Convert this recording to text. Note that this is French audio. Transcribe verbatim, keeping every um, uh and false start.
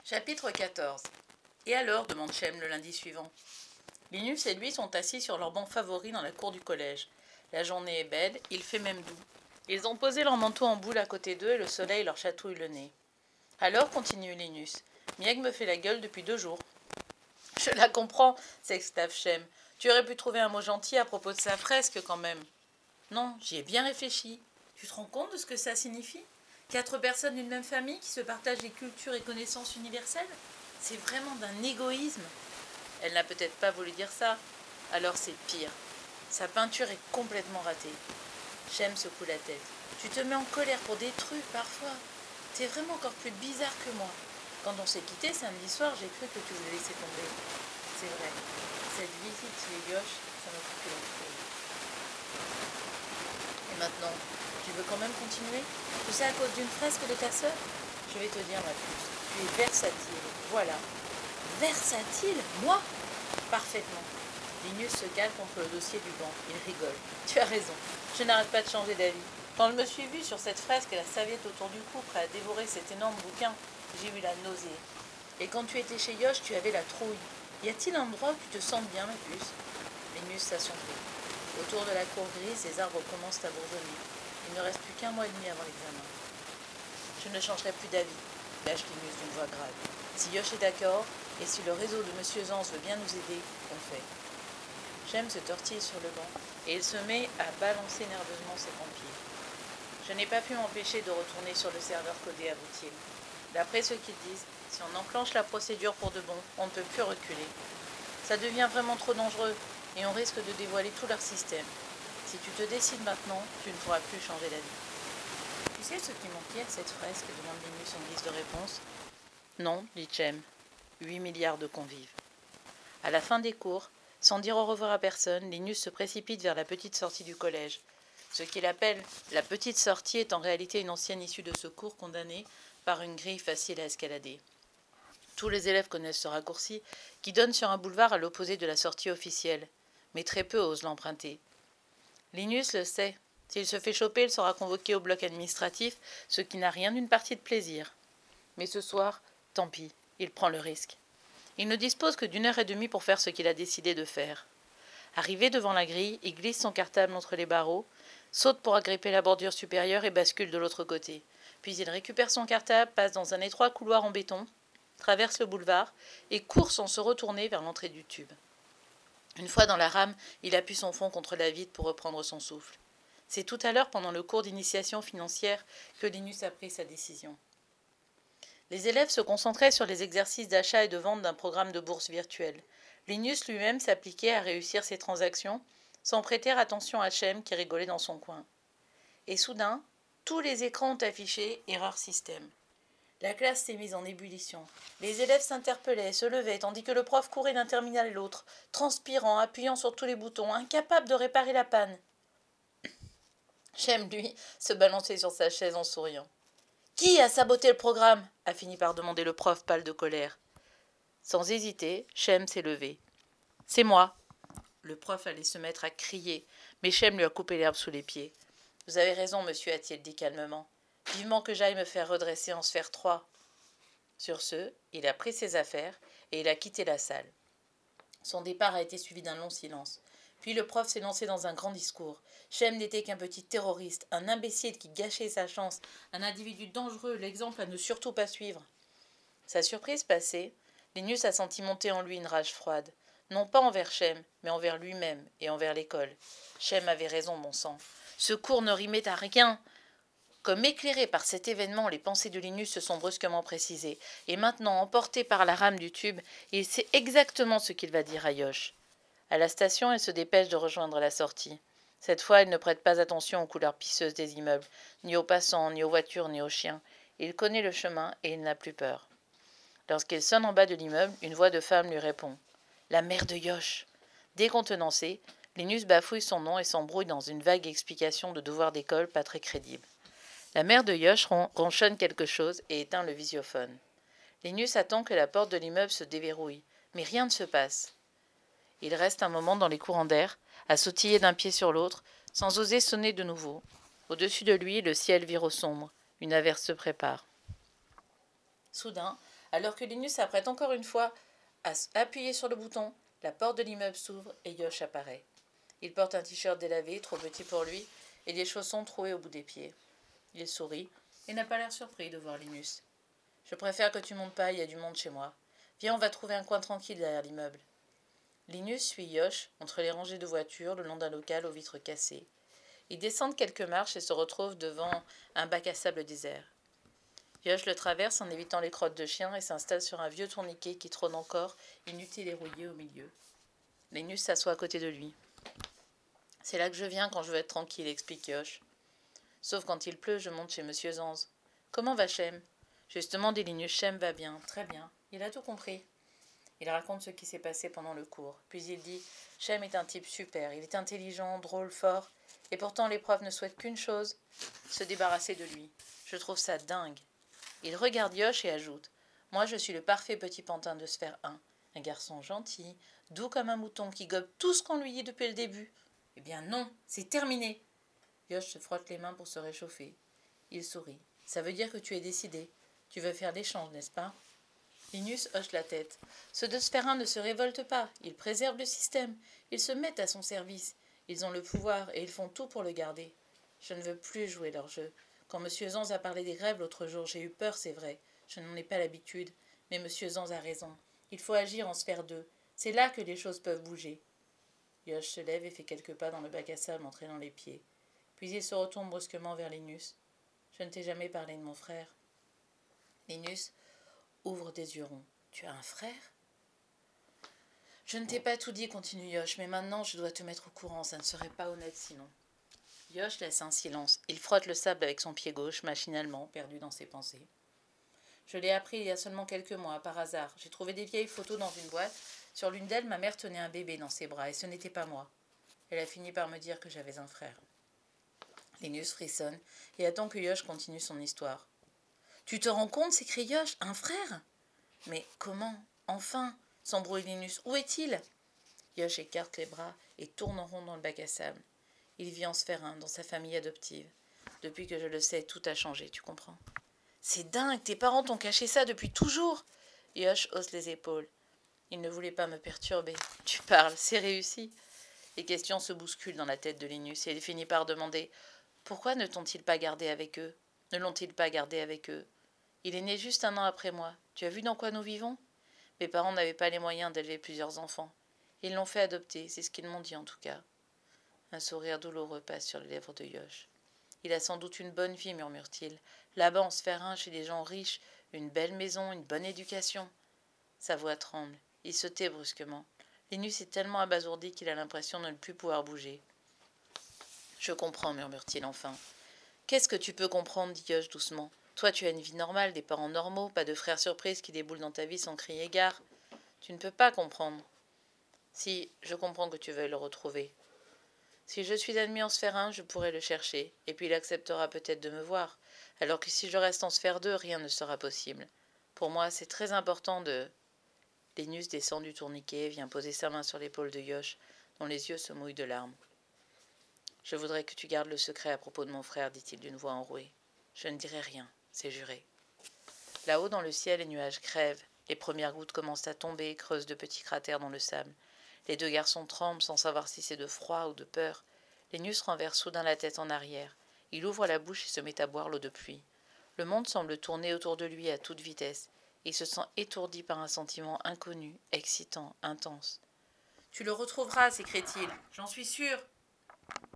Chapitre quatorze. Et alors demande Shem le lundi suivant. Linus et lui sont assis sur leur banc favori dans la cour du collège. La journée est belle, il fait même doux. Ils ont posé leur manteau en boule à côté d'eux et le soleil leur chatouille le nez. Alors, continue Linus, Mieg me fait la gueule depuis deux jours. Je la comprends, s'exclame Shem. Tu aurais pu trouver un mot gentil à propos de sa fresque quand même. Non, j'y ai bien réfléchi. Tu te rends compte de ce que ça signifie ? Quatre personnes d'une même famille qui se partagent des cultures et connaissances universelles ? C'est vraiment d'un égoïsme. Elle n'a peut-être pas voulu dire ça. Alors c'est pire. Sa peinture est complètement ratée. Shem secoue la tête. Tu te mets en colère pour des trucs parfois. T'es vraiment encore plus bizarre que moi. Quand on s'est quitté samedi soir, j'ai cru que tu voulais laisser tomber. C'est vrai. Cette visite chez Yosh, ça m'a coupé la feuille. Et maintenant, tu veux quand même continuer ? Tout ça à cause d'une fresque de ta sœur ? Je vais te dire, ma puce, tu es versatile. Voilà. Versatile ? Moi ? Parfaitement. Linus se cale contre le dossier du banc. Il rigole. Tu as raison. Je n'arrête pas de changer d'avis. Quand je me suis vue sur cette fresque et la serviette autour du cou, prêt à dévorer cet énorme bouquin, j'ai eu la nausée. Et quand tu étais chez Yosh, tu avais la trouille. Y a-t-il un endroit où tu te sens bien, ma puce ? Linus s'assombrit. Autour de la cour grise, les arbres commencent à bourgeonner. Il ne reste plus qu'un mois et demi avant l'examen. Je ne changerai plus d'avis, lâche Linus d'une voix grave. Si Yosh est d'accord, et si le réseau de Monsieur Zans veut bien nous aider, on fait. Shem se tortille sur le banc, et il se met à balancer nerveusement ses papiers. Je n'ai pas pu m'empêcher de retourner sur le serveur codé, avoue-t-il. D'après ce qu'ils disent, si on enclenche la procédure pour de bon, on ne peut plus reculer. Ça devient vraiment trop dangereux, et on risque de dévoiler tout leur système. Si tu te décides maintenant, tu ne pourras plus changer d'avis. Tu sais ce qui manquait à cette fresque ? Demande Linus en guise de réponse. Non, dit Shem. Huit milliards de convives. À la fin des cours, sans dire au revoir à personne, Linus se précipite vers la petite sortie du collège. Ce qu'il appelle la petite sortie est en réalité une ancienne issue de secours condamnée par une grille facile à escalader. Tous les élèves connaissent ce raccourci qui donne sur un boulevard à l'opposé de la sortie officielle, mais très peu osent l'emprunter. Linus le sait. S'il se fait choper, il sera convoqué au bloc administratif, ce qui n'a rien d'une partie de plaisir. Mais ce soir, tant pis, il prend le risque. Il ne dispose que d'une heure et demie pour faire ce qu'il a décidé de faire. Arrivé devant la grille, il glisse son cartable entre les barreaux, saute pour agripper la bordure supérieure et bascule de l'autre côté. Puis il récupère son cartable, passe dans un étroit couloir en béton, traverse le boulevard et court sans se retourner vers l'entrée du tube. Une fois dans la rame, il appuie son front contre la vitre pour reprendre son souffle. C'est tout à l'heure, pendant le cours d'initiation financière, que Linus a pris sa décision. Les élèves se concentraient sur les exercices d'achat et de vente d'un programme de bourse virtuelle. Linus lui-même s'appliquait à réussir ses transactions, sans prêter attention à Shem qui rigolait dans son coin. Et soudain, tous les écrans ont affiché « Erreur système ». La classe s'est mise en ébullition. Les élèves s'interpellaient, se levaient, tandis que le prof courait d'un terminal à l'autre, transpirant, appuyant sur tous les boutons, incapable de réparer la panne. Shem, lui, se balançait sur sa chaise en souriant. « Qui a saboté le programme ?» a fini par demander le prof, pâle de colère. Sans hésiter, Shem s'est levé. « C'est moi !» Le prof allait se mettre à crier, mais Shem lui a coupé l'herbe sous les pieds. « Vous avez raison, monsieur, a-t-il dit calmement. Vivement que j'aille me faire redresser en sphère trois. » Sur ce, il a pris ses affaires et il a quitté la salle. Son départ a été suivi d'un long silence. Puis le prof s'est lancé dans un grand discours. Shem n'était qu'un petit terroriste, un imbécile qui gâchait sa chance, un individu dangereux, l'exemple à ne surtout pas suivre. Sa surprise passée, Linus a senti monter en lui une rage froide. Non pas envers Shem, mais envers lui-même et envers l'école. Shem avait raison, bon sang. Ce cours ne rimait à rien. Comme éclairé par cet événement, les pensées de Linus se sont brusquement précisées. Et maintenant, emporté par la rame du tube, il sait exactement ce qu'il va dire à Yosh. À la station, il se dépêche de rejoindre la sortie. Cette fois, il ne prête pas attention aux couleurs pisseuses des immeubles, ni aux passants, ni aux voitures, ni aux chiens. Il connaît le chemin et il n'a plus peur. Lorsqu'il sonne en bas de l'immeuble, une voix de femme lui répond. « La mère de Yosh !» Décontenancé, Linus bafouille son nom et s'embrouille dans une vague explication de devoir d'école pas très crédible. La mère de Yosh ron- ronchonne quelque chose et éteint le visiophone. Linus attend que la porte de l'immeuble se déverrouille, mais rien ne se passe. Il reste un moment dans les courants d'air, à sautiller d'un pied sur l'autre, sans oser sonner de nouveau. Au-dessus de lui, le ciel vire au sombre. Une averse se prépare. Soudain, Alors que Linus s'apprête encore une fois à appuyer sur le bouton, la porte de l'immeuble s'ouvre et Yosh apparaît. Il porte un t-shirt délavé, trop petit pour lui, et des chaussons troués au bout des pieds. Il sourit et n'a pas l'air surpris de voir Linus. « Je préfère que tu montes pas, il y a du monde chez moi. Viens, on va trouver un coin tranquille derrière l'immeuble. » Linus suit Yosh entre les rangées de voitures le long d'un local aux vitres cassées. Ils descendent quelques marches et se retrouvent devant un bac à sable désert. Yosh le traverse en évitant les crottes de chien et s'installe sur un vieux tourniquet qui trône encore, inutile et rouillé au milieu. Linus s'assoit à côté de lui. « C'est là que je viens quand je veux être tranquille, » explique Yosh. « Sauf quand il pleut, je monte chez Monsieur Zanz. »« Comment va Shem ?»« Justement, dit Linus, Shem va bien, très bien. Il a tout compris. » Il raconte ce qui s'est passé pendant le cours. Puis il dit « Shem est un type super, il est intelligent, drôle, fort, et pourtant les profs ne souhaitent qu'une chose, se débarrasser de lui. Je trouve ça dingue. » Il regarde Yosh et ajoute « Moi, je suis le parfait petit pantin de sphère un. Un garçon gentil, doux comme un mouton qui gobe tout ce qu'on lui dit depuis le début. » « Eh bien non, c'est terminé. » Yosh se frotte les mains pour se réchauffer. Il sourit. « Ça veut dire que tu es décidé. Tu veux faire l'échange, n'est-ce pas ?» Linus hoche la tête. Ceux de Sphère un ne se révoltent pas. Ils préservent le système. Ils se mettent à son service. Ils ont le pouvoir et ils font tout pour le garder. Je ne veux plus jouer leur jeu. Quand Monsieur Zanz a parlé des grèves l'autre jour, j'ai eu peur, c'est vrai. Je n'en ai pas l'habitude. Mais Monsieur Zanz a raison. Il faut agir en Sphère deux. C'est là que les choses peuvent bouger. Yosh se lève et fait quelques pas dans le bac à sable en traînant les pieds. Puis il se retourne brusquement vers Linus. « Je ne t'ai jamais parlé de mon frère. » Linus ouvre des yeux ronds. « Tu as un frère ?»« Je ne t'ai pas tout dit, continue Yosh, mais maintenant je dois te mettre au courant, ça ne serait pas honnête sinon. » Yosh laisse un silence. Il frotte le sable avec son pied gauche, machinalement, perdu dans ses pensées. « Je l'ai appris il y a seulement quelques mois, par hasard. J'ai trouvé des vieilles photos dans une boîte. Sur l'une d'elles, ma mère tenait un bébé dans ses bras, et ce n'était pas moi. Elle a fini par me dire que j'avais un frère. » Linus frissonne et attend que Yosh continue son histoire. « Tu te rends compte ?» s'écrie Yosh. « Un frère ?»« Mais comment ? Enfin ?» s'embrouille Linus. « Où est-il ?» Yosh écarte les bras et tourne en rond dans le bac à sable. Il vit en Sphère un, dans sa famille adoptive. Depuis que je le sais, tout a changé, tu comprends ? C'est dingue, tes parents t'ont caché ça depuis toujours. Yosh hausse les épaules. Il ne voulait pas me perturber. Tu parles, c'est réussi. Les questions se bousculent dans la tête de Linus et il finit par demander « Pourquoi ne t'ont-ils pas gardé avec eux ? Ne l'ont-ils pas gardé avec eux ? Il est né juste un an après moi. Tu as vu dans quoi nous vivons ? Mes parents n'avaient pas les moyens d'élever plusieurs enfants. Ils l'ont fait adopter, c'est ce qu'ils m'ont dit en tout cas. » Un sourire douloureux passe sur les lèvres de Yosh. « Il a sans doute une bonne vie, murmure-t-il. Là-bas en Sphère un, chez des gens riches, une belle maison, une bonne éducation. » Sa voix tremble. Il se tait brusquement. Linus est tellement abasourdi qu'il a l'impression de ne plus pouvoir bouger. « Je comprends, murmure-t-il enfin. « Qu'est-ce que tu peux comprendre, dit Yosh doucement. Toi, tu as une vie normale, des parents normaux, pas de frères surprises qui déboulent dans ta vie sans crier gare. Tu ne peux pas comprendre. Si, je comprends que tu veuilles le retrouver. Si je suis admis en Sphère un, je pourrai le chercher, et puis il acceptera peut-être de me voir, alors que si je reste en Sphère deux, rien ne sera possible. Pour moi, c'est très important de... » Linus descend du tourniquet et vient poser sa main sur l'épaule de Yosh, dont les yeux se mouillent de larmes. « Je voudrais que tu gardes le secret à propos de mon frère, dit-il d'une voix enrouée. Je ne dirai rien, c'est juré. » Là-haut dans le ciel, les nuages crèvent. Les premières gouttes commencent à tomber et creusent de petits cratères dans le sable. Les deux garçons tremblent sans savoir si c'est de froid ou de peur. Linus renverse soudain la tête en arrière. Il ouvre la bouche et se met à boire l'eau de pluie. Le monde semble tourner autour de lui à toute vitesse. Il se sent étourdi par un sentiment inconnu, excitant, intense. « Tu le retrouveras, s'écrie-t-il. J'en suis sûr.